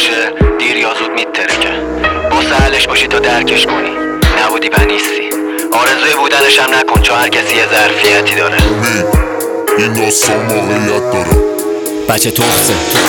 باشه دیر یا زود میترکه. با سهلش باشی تا درکش کنی، نبودی و نیستی. آرزوی بودنش هم نکن چون هر کسی یه ظرفیتی داره. این داستان واقعیت داره. بچه تخصه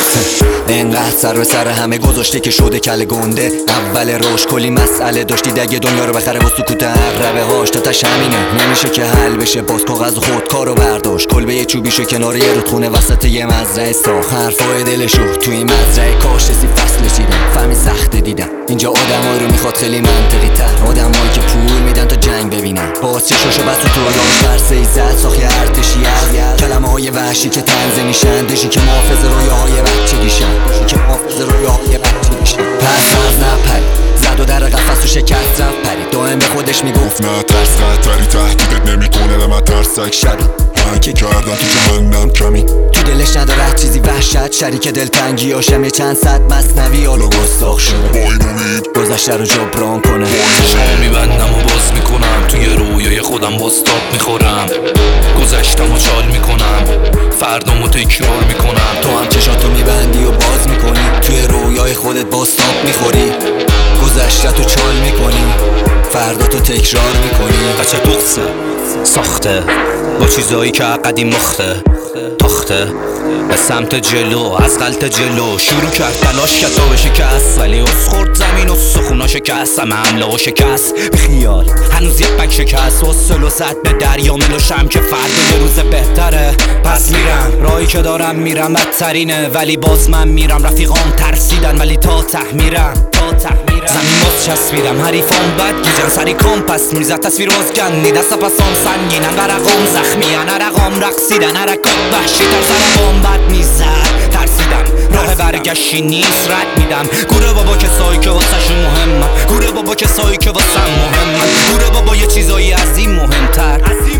انقدر سر به سر همه گذاشته که شده کله گنده. اول روش کلی مسئله داشتی دگه دنیا رو بخره با سکوت عقربه هاش. تا تش همینه نمیشه که حل بشه، باز کاغذ و خودکارو برداشت. کلبه یه چوبیشو کنار یه رودخونه وسط یه مزرعه ساخت. حرفای دلشو توی این مزرعه کاش سی فصل چیدم. فهمی سخته دیدم اینجا آدمایی رو میخواد خیلی منطقی تر. آدمایی که پول میدن تا جنگ ببینن. باز چشاشو بس تو طولانش ترسه زد ساخت یه ارتشی از کلمه های وحشی که تنزه میشن. دشی که محافظ رویاهای بچگیشن، که محافظ رویاهای بچگیشن. پس از نپری زد و در قفس و شکست رفت پری. دائم به خودش میگفت نه ترس خطری تهدیدت نمیکنه و من ترسک شبی من که کردم تو جهنم کمی. تو دلش نداره چیزی وحشت شریک دلتنگی هاشم. یه چند صد مثنوی حالا گستاخ شده با این امید گذشته رو جبران کنه. چشمو میبندم و باز میکنم، توی رویای خودم باز تاب میخورم. گذشتم و چال میکنم، فردامو تکرار میکنم. تو هم چشاتو میبندی و باز میکنی، توی رویای خودت باز تاب میخوری. گذشته تو چال میکنی، فردا تو تکرار میکنی. بچه دخصه ساخته با چیزایی که قدیم مخته تاخته به سمت جلو از غلط جلو شروع کرد تلاش کرد تا به شکست. ولی از خورد زمین و سخونا شکست، همه حمله و شکست. بخیال هنوز یه پک شکست و سلو زد به دریا ملوشم که فردا یه روز بهتره. پس میرم راهی که دارم میرم بدترینه، ولی باز من میرم. رفیقام ترسیدن ولی تا ته میرم. زمین باز چسبیدم حریفان بد گیجن سری کام پس میزد تصویر بازگندی. دست پسام سنگینن ورقام زخمیان عرقام رقصیدن حرکات وحشی تر سرقام بد میزد. ترسیدم راه برگشتی نیست رد میدم. گوره بابا کسایی که واسهشون مهمم، گوره بابا کسایی که واسم مهمم، گوره بابا یه چیزایی از این مهمتر.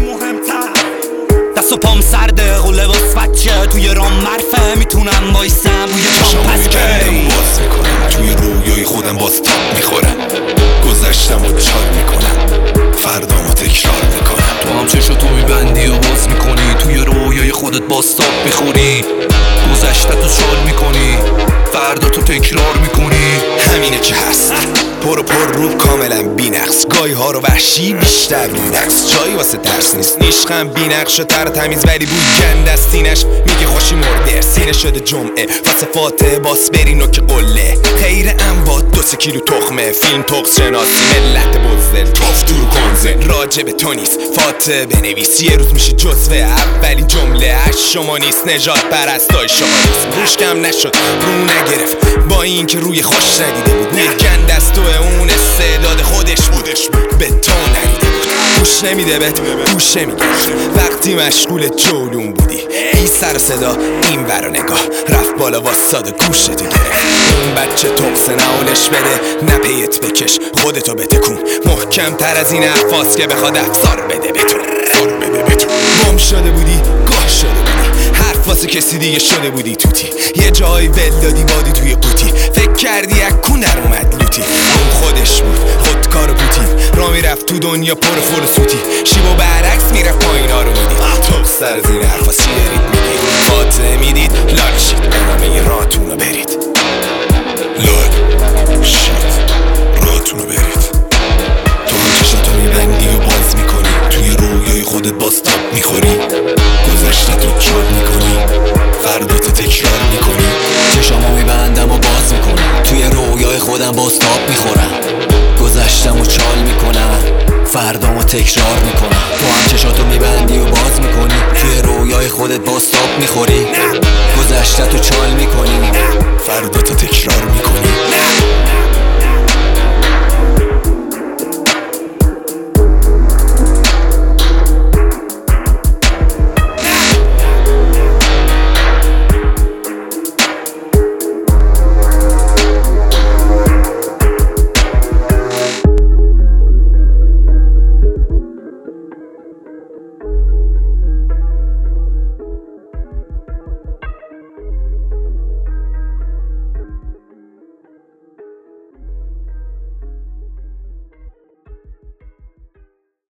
دست و پام سرده قوله باز بچه توی رام مرفه میتونم وایسم روی چام پس که باز میکنم، توی رویای خودم باز تاب میخورم. گذشتم و چال میکنم، فردامو تکرار میکنم. تو هم چشاتو میبندی و باز میکنی، توی رویای خودت باز تاب میخوری. گذشته تو چال میکنی، فردا تو تکرار میکنی. همینه که هست پر رو کاملا بی‌نقص. گاهی ها رو وحشی بیشتر بی‌نقص. جایی واسه درس نیست نیشخم بی‌نقش و تر تمیز ولی بوی گند از سینش میگه خوشی مرده. سینه شده جمعه واسه فاتحه باس بری نوک قله. خیر انباد 2-3 کیلو تخمه. فیلم تقص شناسی ملت بزدل تافتور کنزل. راجع به تو نیست فاتحه بنویس، یه روز میشه جزوه اولی جمله. اش شما نیست نجات پرستای شما نیست. روش کم نشد رو نگرفت با این که روی خوش ندیده بود. روی گند از تو اون استعداد خودش به تو ندیده بود. گوش نمیده بهت گوش نمیده وقتی مشغول جولون بودی. این سر صدا این ور نگاه رفت بالا واساده گوشتو گرفت. اون بچه تقصه نهالش بده نپیت بکش خودتو بتکون. محکم تر از این حرفاست که بخواد افسار بده بتون. گم شده بودی گاه شده بودی، حرف واسه کسی دیگه شده بودی توتی. یه جایی ول دادی بادی توی قوطی، فکر کردی اکون در اومد لوتی. اون خودش بود خودکار پوتی، را میرفت تو دنیا پر فرسوتی. شیب و برعکس میرفت پایینا رو میدید. تو سر از این حرفا چی دارید میگید؟ فاتحه میدید لال شید به همه راهتونو برید. لال شید راهتونو برید. تو هم چشاتو میبندی و باز میکنی، توی رویای خودت باز تاب میخوری. گذشته تو چال میکنی، فردا تو تکرار میکنی. چشامو میبندم و باز میکنم، توی رویای خودم باز تاب میخورم. گذشتم و چال میکنم، فردامو تکرار میکنم. تو هم چشاتو میبندی و باز میکنی، توی رویای خودت باز تاب میخوری. گذشته تو چال میکنی، فردا تو تکرار میکنی.